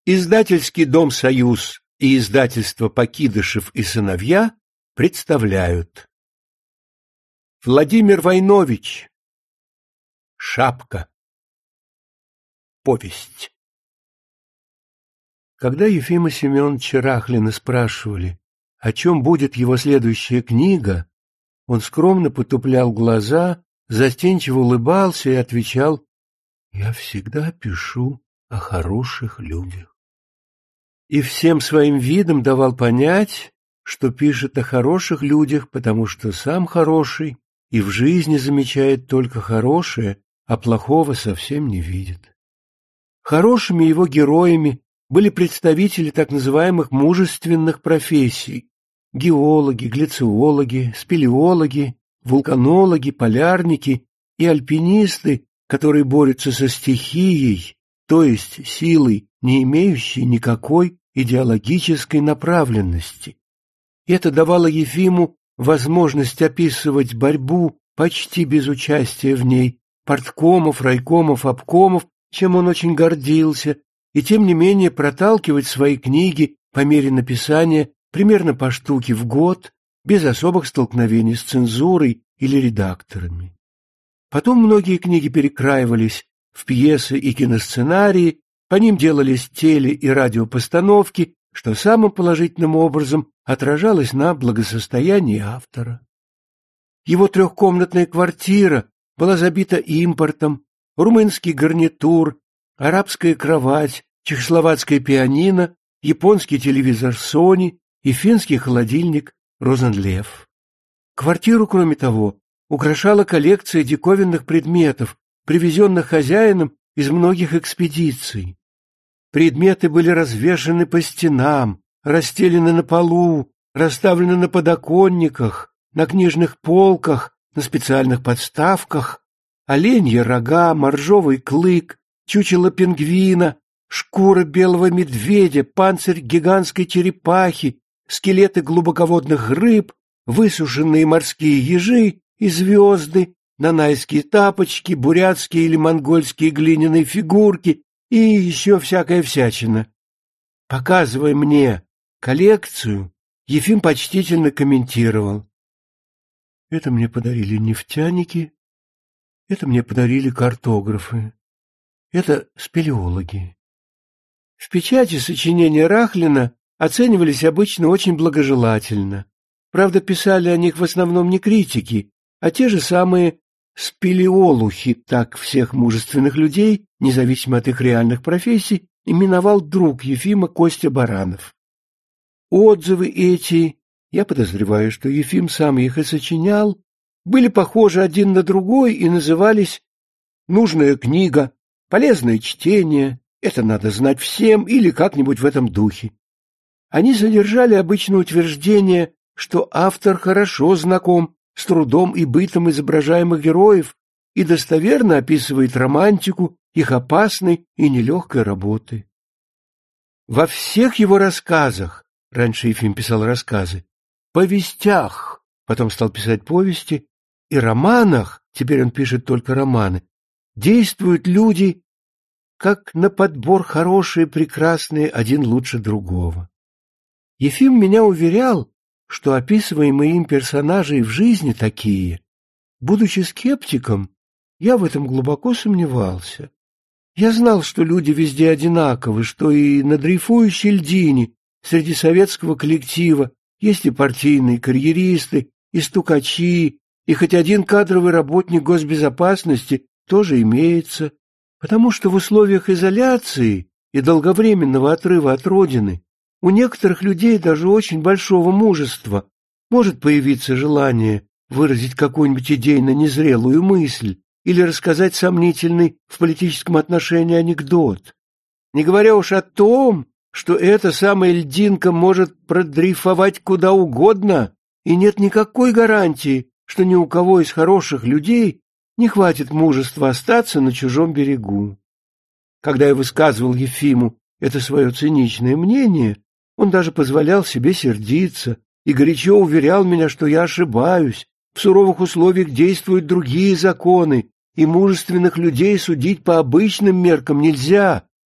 Издательский дом «Союз» и издательство «Покидышев и сыновья» представляют. Владимир Войнович. Шапка. Повесть. Когда Ефима Семеновича Рахлина спрашивали, о чем будет его следующая книга, он скромно потуплял глаза, застенчиво улыбался и отвечал: «Я всегда пишу о хороших людях». И всем своим видом давал понять, что пишет о хороших людях, потому что сам хороший и в жизни замечает только хорошее, а плохого совсем не видит. Хорошими его героями были представители так называемых мужественных профессий: геологи, глициологи, спелеологи, вулканологи, полярники и альпинисты, которые борются со стихией, то есть силой, не имеющей никакой идеологической направленности. Это давало Ефиму возможность описывать борьбу почти без участия в ней парткомов, райкомов, обкомов, чем он очень гордился, и тем не менее проталкивать свои книги по мере написания примерно по штуке в год, без особых столкновений с цензурой или редакторами. Потом многие книги перекраивались в пьесы и киносценарии, по ним делались теле- и радиопостановки, что самым положительным образом отражалось на благосостоянии автора. Его трехкомнатная квартира была забита импортом: румынский гарнитур, арабская кровать, чехословацкое пианино, японский телевизор Sony и финский холодильник Розенлев. Квартиру, кроме того, украшала коллекция диковинных предметов, привезенных хозяином из многих экспедиций. Предметы были развешаны по стенам, расстелены на полу, расставлены на подоконниках, на книжных полках, на специальных подставках: оленьи рога, моржовый клык, чучело пингвина, шкура белого медведя, панцирь гигантской черепахи, скелеты глубоководных рыб, высушенные морские ежи и звезды, нанайские тапочки, бурятские или монгольские глиняные фигурки и еще всякая всячина. Показывая мне коллекцию, Ефим почтительно комментировал: «Это мне подарили нефтяники, это мне подарили картографы, это спелеологи». В печати сочинения Рахлина оценивались обычно очень благожелательно. Правда, писали о них в основном не критики, а те же самые спелеолухи, так всех мужественных людей, независимо от их реальных профессий, именовал друг Ефима Костя Баранов. Отзывы эти, я подозреваю, что Ефим сам их и сочинял, были похожи один на другой и назывались «нужная книга», «полезное чтение», «это надо знать всем» или как-нибудь в этом духе. Они содержали обычно утверждение, что автор хорошо знаком с трудом и бытом изображаемых героев и достоверно описывает романтику их опасной и нелегкой работы. Во всех его рассказах, раньше Ефим писал рассказы, повестях, потом стал писать повести, и романах, теперь он пишет только романы, действуют люди, как на подбор хорошие, прекрасные, один лучше другого. Ефим меня уверял, что описываемые им персонажи и в жизни такие. Будучи скептиком, я в этом глубоко сомневался. Я знал, что люди везде одинаковы, что и на дрейфующей льдине среди советского коллектива есть и партийные карьеристы, и стукачи, и хоть один кадровый работник госбезопасности тоже имеется, потому что в условиях изоляции и долговременного отрыва от родины у некоторых людей, даже очень большого мужества, может появиться желание выразить какую-нибудь идейно незрелую мысль или рассказать сомнительный в политическом отношении анекдот. Не говоря уж о том, что эта самая льдинка может продрейфовать куда угодно, и нет никакой гарантии, что ни у кого из хороших людей не хватит мужества остаться на чужом берегу. Когда я высказывал Ефиму это свое циничное мнение, он даже позволял себе сердиться и горячо уверял меня, что я ошибаюсь, в суровых условиях действуют другие законы, и мужественных людей судить по обычным меркам нельзя.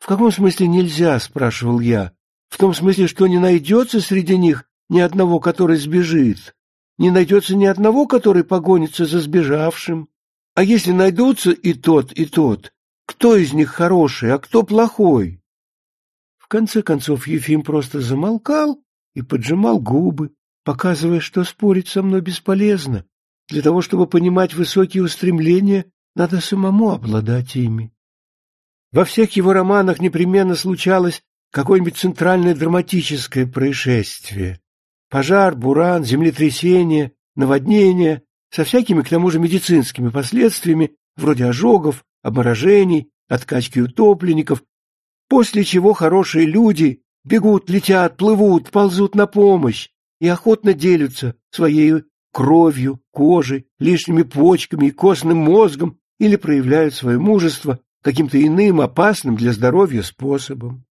«В каком смысле нельзя?» — спрашивал я. «В том смысле, что не найдется среди них ни одного, который сбежит, не найдется ни одного, который погонится за сбежавшим. А если найдутся и тот, кто из них хороший, а кто плохой?» В конце концов Ефим просто замолкал и поджимал губы, показывая, что спорить со мной бесполезно. Для того, чтобы понимать высокие устремления, надо самому обладать ими. Во всех его романах непременно случалось какое-нибудь центральное драматическое происшествие. Пожар, буран, землетрясение, наводнение, со всякими, к тому же, медицинскими последствиями, вроде ожогов, обморожений, откачки утопленников, после чего хорошие люди бегут, летят, плывут, ползут на помощь и охотно делятся своей кровью, кожей, лишними почками и костным мозгом или проявляют свое мужество каким-то иным, опасным для здоровья способом.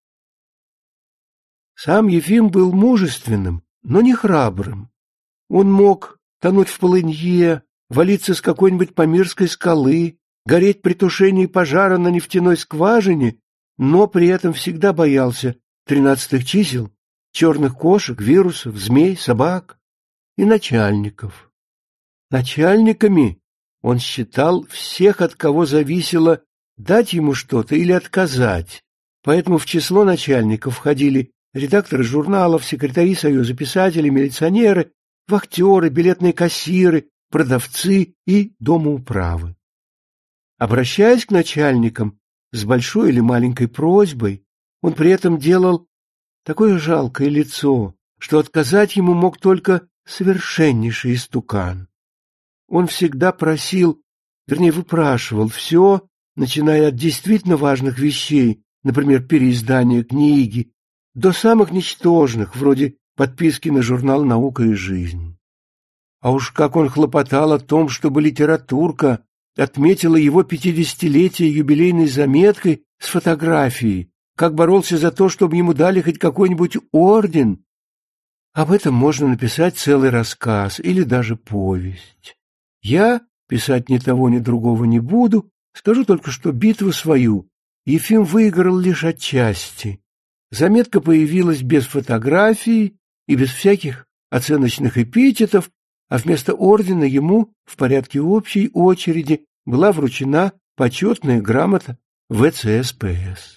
Сам Ефим был мужественным, но не храбрым. Он мог тонуть в полынье, валиться с какой-нибудь памирской скалы, гореть при тушении пожара на нефтяной скважине, но при этом всегда боялся 13 чисел, черных кошек, вирусов, змей, собак и начальников. Начальниками он считал всех, от кого зависело дать ему что-то или отказать, поэтому в число начальников входили редакторы журналов, секретари Союза писателей, милиционеры, вахтеры, билетные кассиры, продавцы и домоуправы. Обращаясь к начальникам с большой или маленькой просьбой, он при этом делал такое жалкое лицо, что отказать ему мог только совершеннейший истукан. Он всегда просил, вернее, выпрашивал все, начиная от действительно важных вещей, например, переиздания книги, до самых ничтожных, вроде подписки на журнал «Наука и жизнь». А уж как он хлопотал о том, чтобы литературка отметила его 50-летие юбилейной заметкой с фотографией, как боролся за то, чтобы ему дали хоть какой-нибудь орден. Об этом можно написать целый рассказ или даже повесть. Я писать ни того, ни другого не буду, скажу только, что битву свою Ефим выиграл лишь отчасти. Заметка появилась без фотографии и без всяких оценочных эпитетов, а вместо ордена ему в порядке общей очереди была вручена почетная грамота ВЦСПС.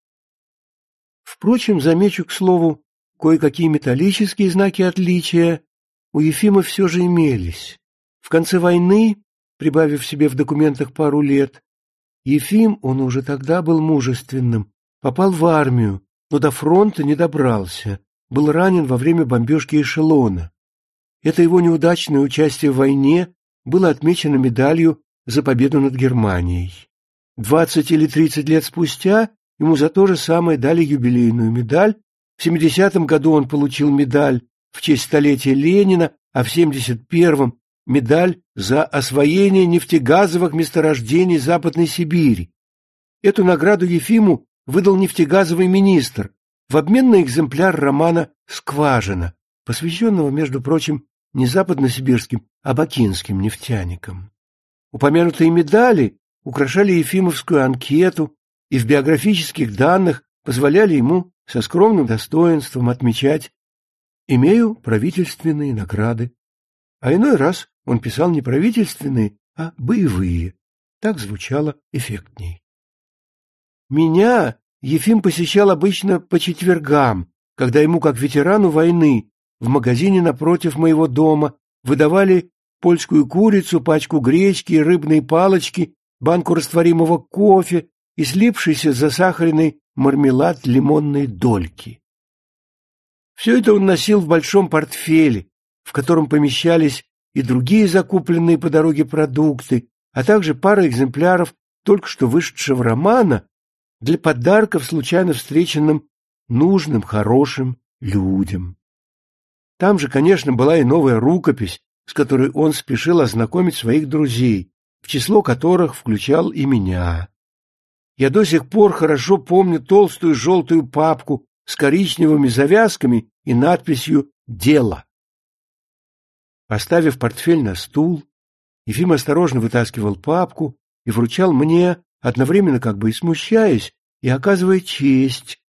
Впрочем, замечу, к слову, кое-какие металлические знаки отличия у Ефима все же имелись. В конце войны, прибавив себе в документах пару лет, Ефим, он уже тогда был мужественным, попал в армию, но до фронта не добрался, был ранен во время бомбежки эшелона. Это его неудачное участие в войне было отмечено медалью за победу над Германией. 20 или 30 лет спустя ему за то же самое дали юбилейную медаль. В 70-м году он получил медаль в честь столетия Ленина, а в 71-м медаль за освоение нефтегазовых месторождений Западной Сибири. Эту награду Ефиму выдал нефтегазовый министр в обмен на экземпляр романа «Скважина», посвященного, между прочим, не западносибирским, а бакинским нефтяникам. Упомянутые медали украшали ефимовскую анкету и в биографических данных позволяли ему со скромным достоинством отмечать «имею правительственные награды». А иной раз он писал не правительственные, а боевые. Так звучало эффектней. Меня Ефим посещал обычно по четвергам, когда ему, как ветерану войны, в магазине напротив моего дома выдавали польскую курицу, пачку гречки, рыбные палочки, банку растворимого кофе и слипшийся засахаренный мармелад лимонной дольки. Все это он носил в большом портфеле, в котором помещались и другие закупленные по дороге продукты, а также пара экземпляров только что вышедшего романа для подарков случайно встреченным нужным, хорошим людям. Там же, конечно, была и новая рукопись, с которой он спешил ознакомить своих друзей, в число которых включал и меня. Я до сих пор хорошо помню толстую желтую папку с коричневыми завязками и надписью «Дело». Поставив портфель на стул, Ефим осторожно вытаскивал папку и вручал мне, одновременно как бы и смущаясь, и оказывает честь